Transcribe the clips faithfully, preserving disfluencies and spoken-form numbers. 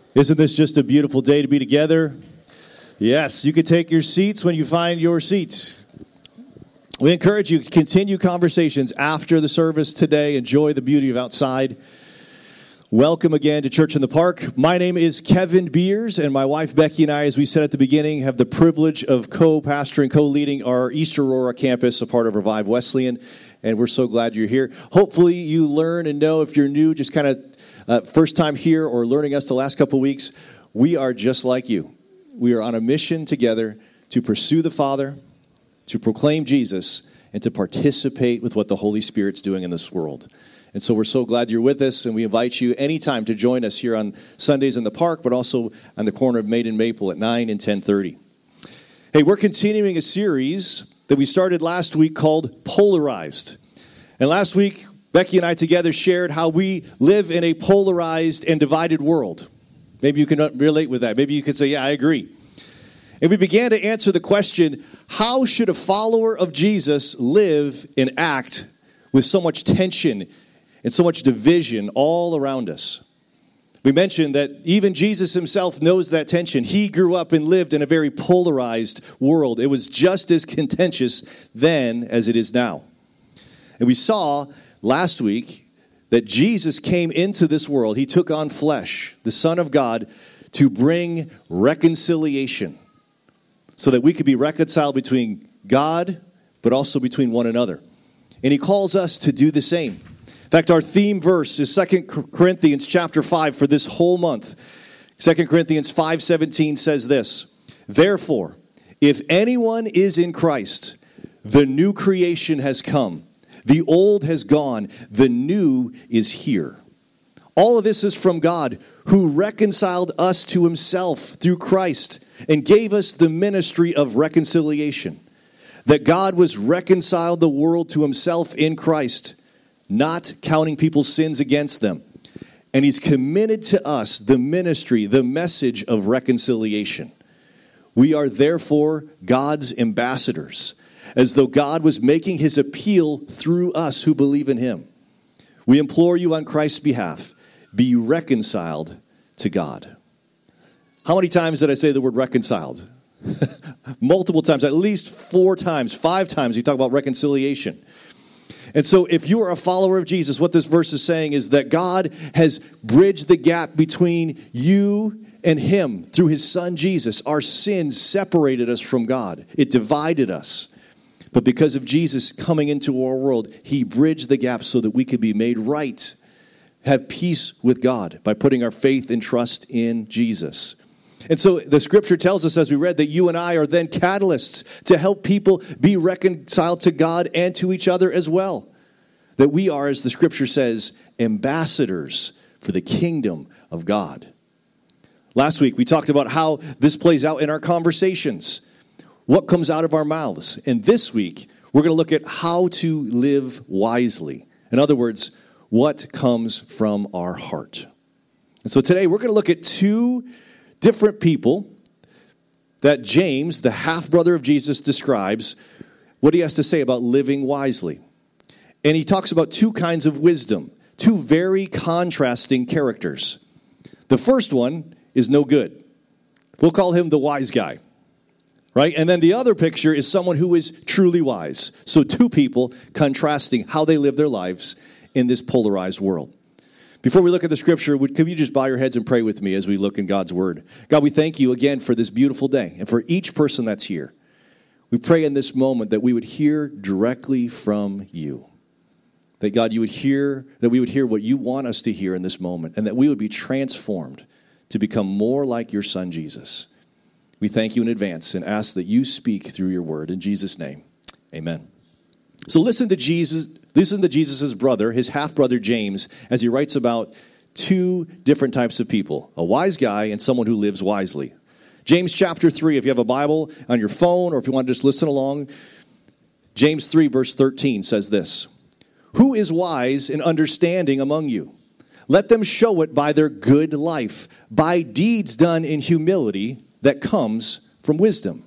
Isn't this just a beautiful day to be together? Yes, you can take your seats when you find your seats. We encourage you to continue conversations after the service today. Enjoy the beauty of outside. Welcome again to Church in the Park. My name is Kevin Beers, and my wife Becky and I, as we said at the beginning, have the privilege of co-pastoring, co-leading our East Aurora campus, a part of Revive Wesleyan, and we're so glad you're here. Hopefully you learn and know, if you're new, just kind of uh, first time here or learning us the last couple of weeks, we are just like you. We are on a mission together to pursue the Father, to proclaim Jesus, and to participate with what the Holy Spirit's doing in this world. And so we're so glad you're with us, and we invite you anytime to join us here on Sundays in the park, but also on the corner of Maiden Maple at nine and ten thirty. Hey, we're continuing a series that we started last week called Polarized. And last week, Becky and I together shared how we live in a polarized and divided world. Maybe you can relate with that. Maybe you could say, yeah, I agree. And we began to answer the question, how should a follower of Jesus live and act with so much tension and so much division all around us? We mentioned that even Jesus himself knows that tension. He grew up and lived in a very polarized world. It was just as contentious then as it is now. And we saw last week that Jesus came into this world. He took on flesh, the Son of God, to bring reconciliation so that we could be reconciled between God, but also between one another. And he calls us to do the same. In fact, our theme verse is Second Corinthians chapter five for this whole month. Second Corinthians five seventeen says this, "Therefore, if anyone is in Christ, the new creation has come. The old has gone. The new is here." All of this is from God, who reconciled us to himself through Christ and gave us the ministry of reconciliation. That God was reconciled the world to himself in Christ, not counting people's sins against them. And he's committed to us the ministry, the message of reconciliation. We are therefore God's ambassadors, as though God was making his appeal through us who believe in him. We implore you on Christ's behalf, be reconciled to God. How many times did I say the word reconciled? Multiple times, at least four times, five times you talk about reconciliation. And so if you are a follower of Jesus, what this verse is saying is that God has bridged the gap between you and him through his son Jesus. Our sins separated us from God. It divided us. But because of Jesus coming into our world, he bridged the gap so that we could be made right, have peace with God by putting our faith and trust in Jesus. And so the scripture tells us, as we read, that you and I are then catalysts to help people be reconciled to God and to each other as well. That we are, as the scripture says, ambassadors for the kingdom of God. Last week, we talked about how this plays out in our conversations. What comes out of our mouths? And this week, we're going to look at how to live wisely. In other words, what comes from our heart. And so today, we're going to look at two different people that James, the half-brother of Jesus, describes what he has to say about living wisely. And he talks about two kinds of wisdom, two very contrasting characters. The first one is no good. We'll call him the wise guy. Right? And then the other picture is someone who is truly wise. So two people contrasting how they live their lives in this polarized world. Before we look at the scripture, would, could you just bow your heads and pray with me as we look in God's word? God, we thank you again for this beautiful day and for each person that's here. We pray in this moment that we would hear directly from you. That, God, you would hear, that we would hear what you want us to hear in this moment, and that we would be transformed to become more like your son, Jesus. We thank you in advance and ask that you speak through your word. In Jesus' name, amen. So listen to Jesus, listen to Jesus' brother, his half-brother James, as he writes about two different types of people, a wise guy and someone who lives wisely. James chapter three, if you have a Bible on your phone or if you want to just listen along, James three verse thirteen says this, "Who is wise and understanding among you? Let them show it by their good life, by deeds done in humility that comes from wisdom.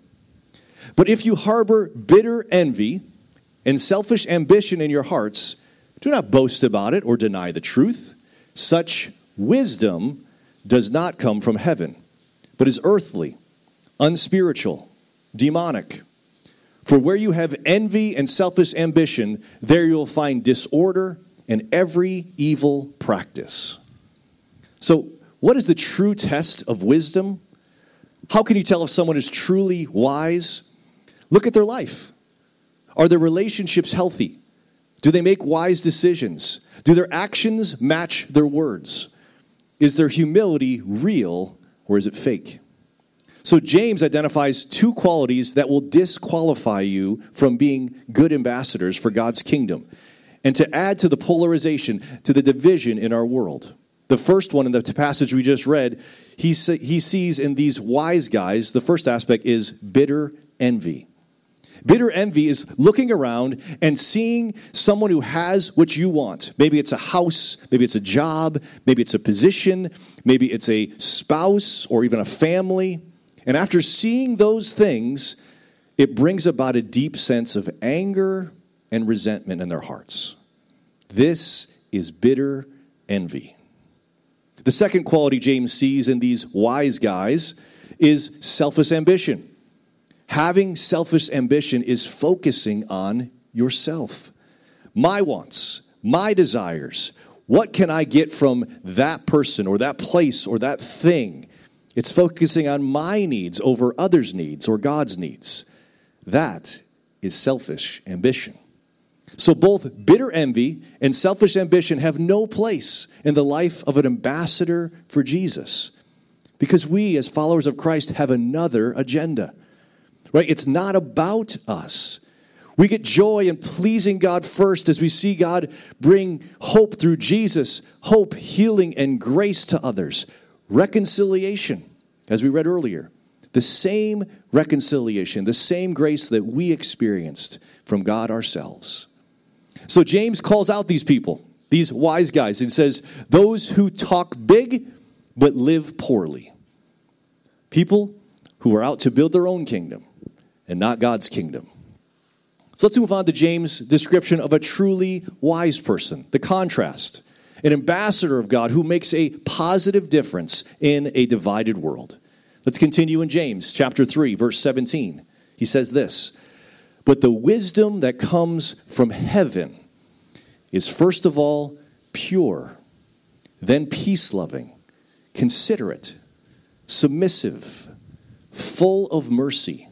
But if you harbor bitter envy and selfish ambition in your hearts, do not boast about it or deny the truth. Such wisdom does not come from heaven, but is earthly, unspiritual, demonic. For where you have envy and selfish ambition, there you will find disorder and every evil practice. So, what is the true test of wisdom? How can you tell if someone is truly wise? Look at their life. Are their relationships healthy? Do they make wise decisions? Do their actions match their words? Is their humility real or is it fake? So James identifies two qualities that will disqualify you from being good ambassadors for God's kingdom, and to add to the polarization, to the division in our world. The first one in the passage we just read, he, he sees in these wise guys, the first aspect is bitter envy. Bitter envy is looking around and seeing someone who has what you want. Maybe it's a house, maybe it's a job, maybe it's a position, maybe it's a spouse or even a family. And after seeing those things, it brings about a deep sense of anger and resentment in their hearts. This is bitter envy. The second quality James sees in these wise guys is selfish ambition. Having selfish ambition is focusing on yourself. My wants, my desires. What can I get from that person or that place or that thing? It's focusing on my needs over others' needs or God's needs. That is selfish ambition. So both bitter envy and selfish ambition have no place in the life of an ambassador for Jesus, because we as followers of Christ have another agenda. Right? It's not about us. We get joy in pleasing God first as we see God bring hope through Jesus, hope, healing, and grace to others. Reconciliation, as we read earlier. The same reconciliation, the same grace that we experienced from God ourselves. So James calls out these people, these wise guys, and says, those who talk big but live poorly. People who are out to build their own kingdom and not God's kingdom. So let's move on to James' description of a truly wise person, the contrast. An ambassador of God who makes a positive difference in a divided world. Let's continue in James chapter three, verse seventeen. He says this, but the wisdom that comes from heaven is first of all pure, then peace-loving, considerate, submissive, full of mercy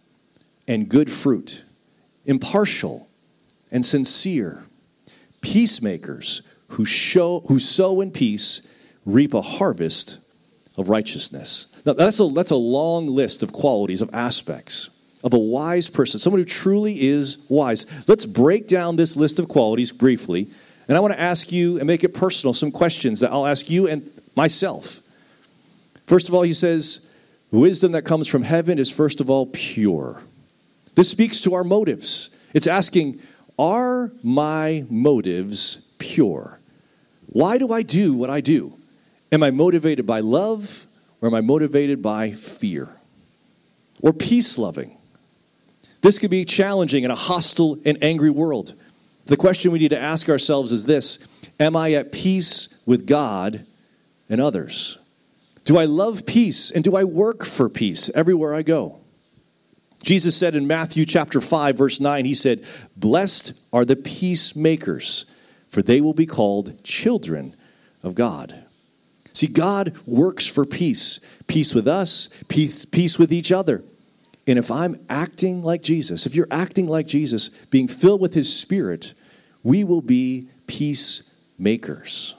and good fruit, impartial and sincere, peacemakers who show who sow in peace reap a harvest of righteousness. Now that's a that's a long list of qualities, of aspects of a wise person, someone who truly is wise. Let's break down this list of qualities briefly, and I want to ask you and make it personal some questions that I'll ask you and myself. First of all, he says, wisdom that comes from heaven is first of all pure. This speaks to our motives. It's asking, are my motives pure? Why do I do what I do? Am I motivated by love or am I motivated by fear? Or peace-loving? This could be challenging in a hostile and angry world. The question we need to ask ourselves is this: am I at peace with God and others? Do I love peace and do I work for peace everywhere I go? Jesus said in Matthew chapter five, verse nine, he said, blessed are the peacemakers, for they will be called children of God. See, God works for peace. Peace with us, peace, peace with each other. And if I'm acting like Jesus, if you're acting like Jesus, being filled with his Spirit, we will be peacemakers.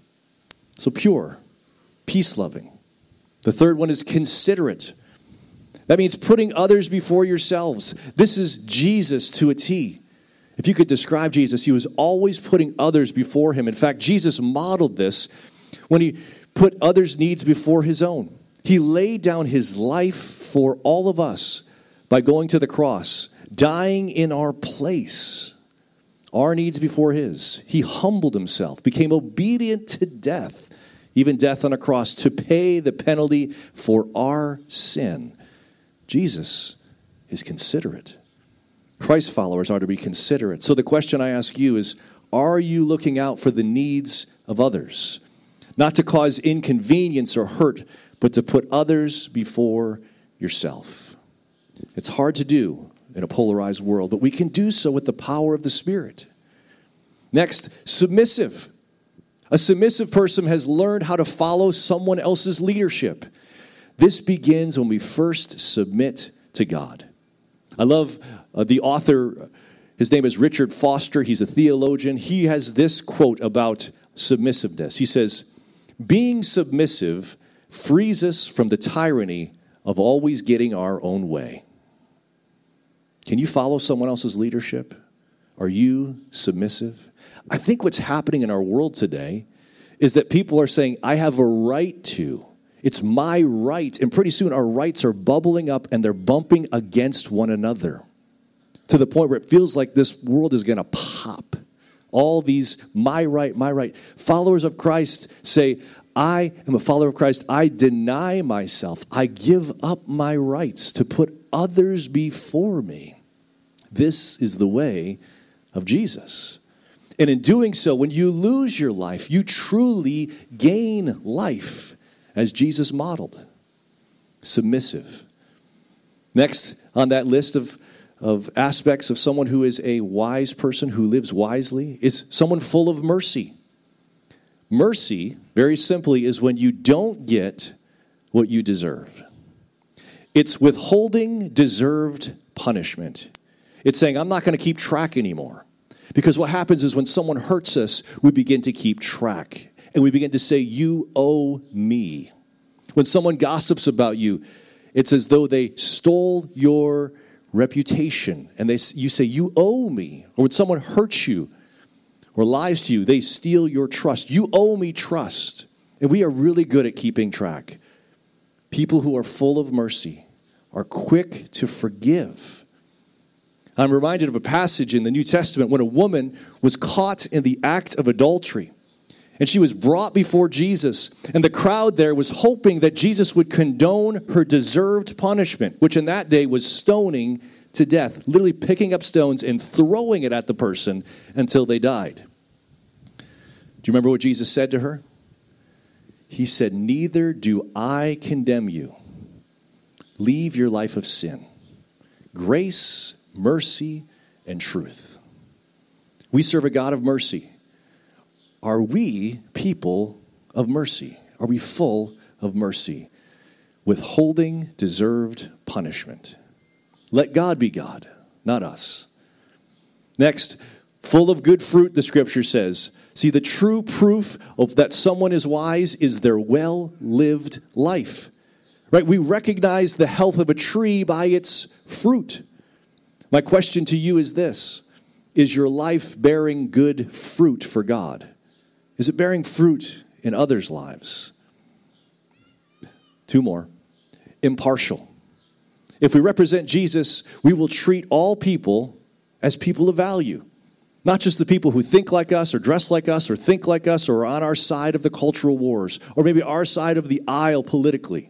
So pure, peace-loving. The third one is considerate. That means putting others before yourselves. This is Jesus to a T. If you could describe Jesus, he was always putting others before him. In fact, Jesus modeled this when he put others' needs before his own. He laid down his life for all of us by going to the cross, dying in our place, our needs before his. He humbled himself, became obedient to death, even death on a cross, to pay the penalty for our sin. Jesus is considerate. Christ followers are to be considerate. So the question I ask you is, are you looking out for the needs of others? not to cause inconvenience or hurt, but to put others before yourself. It's hard to do in a polarized world, but we can do so with the power of the Spirit. Next, submissive. A submissive person has learned how to follow someone else's leadership. This begins when we first submit to God. I love uh, the author, his name is Richard Foster. He's a theologian. He has this quote about submissiveness. He says, "Being submissive frees us from the tyranny of always getting our own way." Can you follow someone else's leadership? Are you submissive? I think what's happening in our world today is that people are saying, I have a right to. It's my right. And pretty soon our rights are bubbling up and they're bumping against one another to the point where it feels like this world is going to pop. All these, my right, my right. Followers of Christ say, I am a follower of Christ. I deny myself. I give up my rights to put others before me. This is the way of Jesus. And in doing so, when you lose your life, you truly gain life, as Jesus modeled. Submissive. Next on that list of, of aspects of someone who is a wise person, who lives wisely, is someone full of mercy. Mercy, very simply, is when you don't get what you deserve. It's withholding deserved punishment. It's saying, I'm not going to keep track anymore. Because what happens is when someone hurts us, we begin to keep track. And we begin to say, you owe me. When someone gossips about you, it's as though they stole your reputation. And they, you say, you owe me. Or when someone hurts you or lies to you, they steal your trust. You owe me trust. And we are really good at keeping track. People who are full of mercy are quick to forgive. I'm reminded of a passage in the New Testament when a woman was caught in the act of adultery. And she was brought before Jesus. And the crowd there was hoping that Jesus would condone her deserved punishment, which in that day was stoning to death, literally picking up stones and throwing it at the person until they died. Do you remember what Jesus said to her? He said, neither do I condemn you. Leave your life of sin. Grace, mercy, and truth. We serve a God of mercy. Are we people of mercy? Are we full of mercy? Withholding deserved punishment. Let God be God, not us. Next, full of good fruit, the scripture says. See, the true proof of that someone is wise is their well-lived life. Right? We recognize the health of a tree by its fruit. My question to you is this. Is your life bearing good fruit for God? Is it bearing fruit in others' lives? Two more. Impartial. If we represent Jesus, we will treat all people as people of value. Not just the people who think like us or dress like us or think like us or are on our side of the cultural wars or maybe our side of the aisle politically.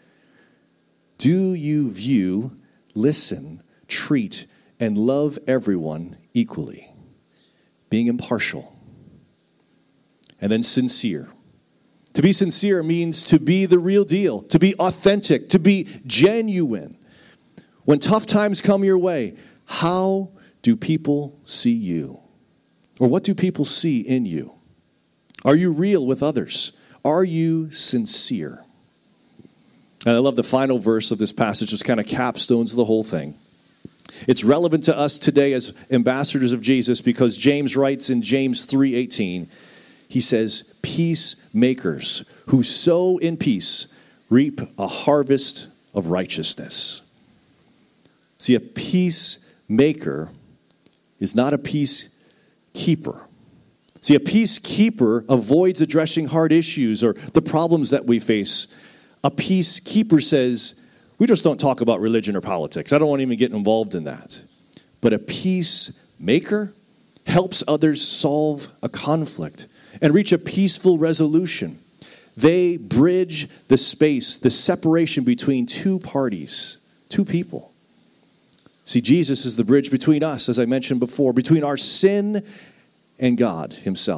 Do you view, listen, treat, and love everyone equally? Being impartial. And then sincere. To be sincere means to be the real deal, to be authentic, to be genuine. When tough times come your way, how do people see you? Or what do people see in you? Are you real with others? Are you sincere? And I love the final verse of this passage, which kind of capstones the whole thing. It's relevant to us today as ambassadors of Jesus because James writes in James three eighteen, he says, peacemakers who sow in peace reap a harvest of righteousness. See, a peacemaker is not a peacekeeper. See, a peacekeeper avoids addressing hard issues or the problems that we face. A peacekeeper says, we just don't talk about religion or politics. I don't want to even get involved in that. But a peacemaker helps others solve a conflict and reach a peaceful resolution. They bridge the space, the separation between two parties, two people. See, Jesus is the bridge between us, as I mentioned before, between our sin and God himself.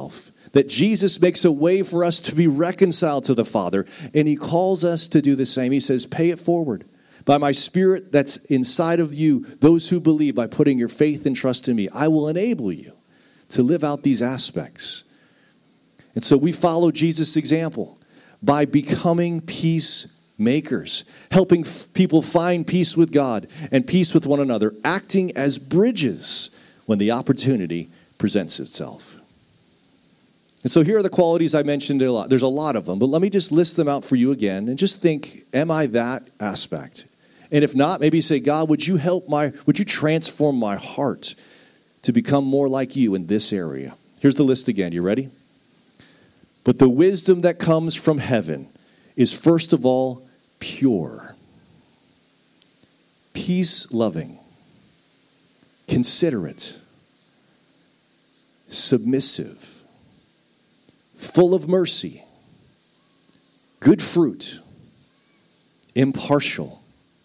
that Jesus makes a way for us to be reconciled to the Father, and he calls us to do the same. He says, pay it forward. By my Spirit that's inside of you, those who believe, by putting your faith and trust in me, I will enable you to live out these aspects. And so we follow Jesus' example by becoming peacemakers, helping f- people find peace with God and peace with one another, acting as bridges when the opportunity presents itself. And so here are the qualities I mentioned a lot. There's a lot of them, but let me just list them out for you again and just think, am I that aspect? And if not, maybe say, God, would you help my, would you transform my heart to become more like you in this area? Here's the list again. You ready? But the wisdom that comes from heaven is first of all pure, peace-loving, considerate, submissive, full of mercy, good fruit, impartial,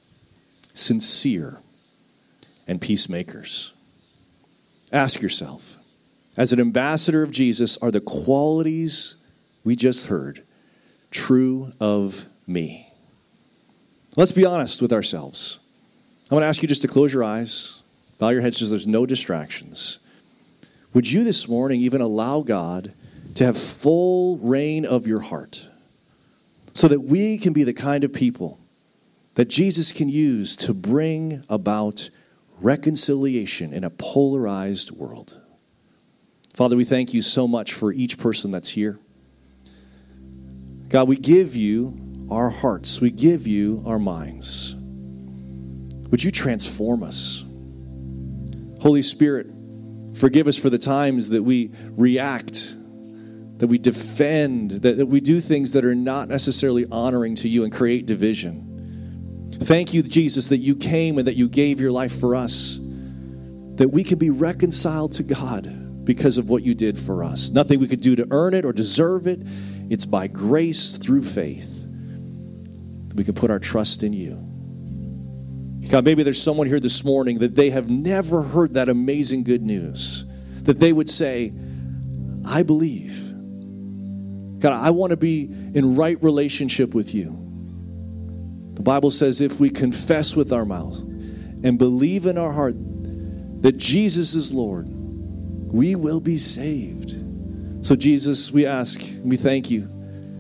sincere, and peacemakers. Ask yourself, as an ambassador of Jesus, are the qualities we just heard true of me? Let's be honest with ourselves. I want to ask you just to close your eyes, bow your heads so there's no distractions. Would you this morning even allow God to have full reign of your heart so that we can be the kind of people that Jesus can use to bring about reconciliation in a polarized world? Father, we thank you so much for each person that's here. God, we give you our hearts. We give you our minds. Would you transform us? Holy Spirit, forgive us for the times that we react, that we defend, that, that we do things that are not necessarily honoring to you and create division. Thank you, Jesus, that you came and that you gave your life for us, that we can be reconciled to God because of what you did for us. Nothing we could do to earn it or deserve it. It's by grace through faith that we can put our trust in you. God, maybe there's someone here this morning that they have never heard that amazing good news, that they would say, I believe. God, I want to be in right relationship with you. The Bible says if we confess with our mouths and believe in our heart that Jesus is Lord, we will be saved. So Jesus, we ask, we thank you.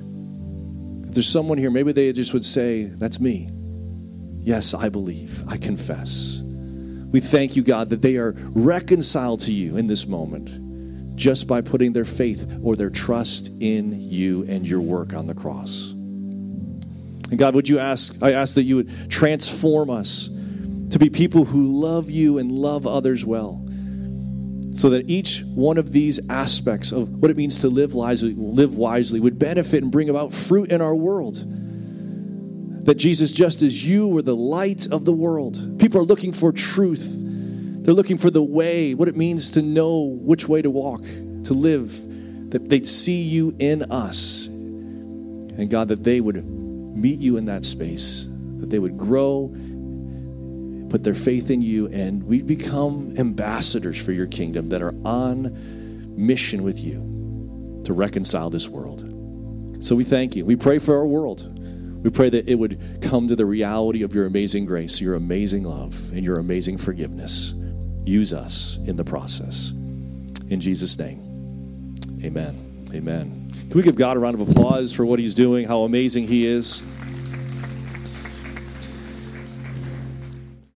If there's someone here, maybe they just would say, that's me. Yes, I believe. I confess. We thank you, God, that they are reconciled to you in this moment just by putting their faith or their trust in you and your work on the cross. And God, would you ask, I ask that you would transform us to be people who love you and love others well, so that each one of these aspects of what it means to live wisely, live wisely would benefit and bring about fruit in our world. That Jesus, just as you were the light of the world, people are looking for truth. They're looking for the way, what it means to know which way to walk, to live, that they'd see you in us. And God, that they would meet you in that space, that they would grow, put their faith in you, and we become ambassadors for your kingdom that are on mission with you to reconcile this world. So we thank you. We pray for our world. We pray that it would come to the reality of your amazing grace, your amazing love, and your amazing forgiveness. Use us in the process. In Jesus' name, amen. Amen. Can we give God a round of applause for what he's doing, how amazing he is?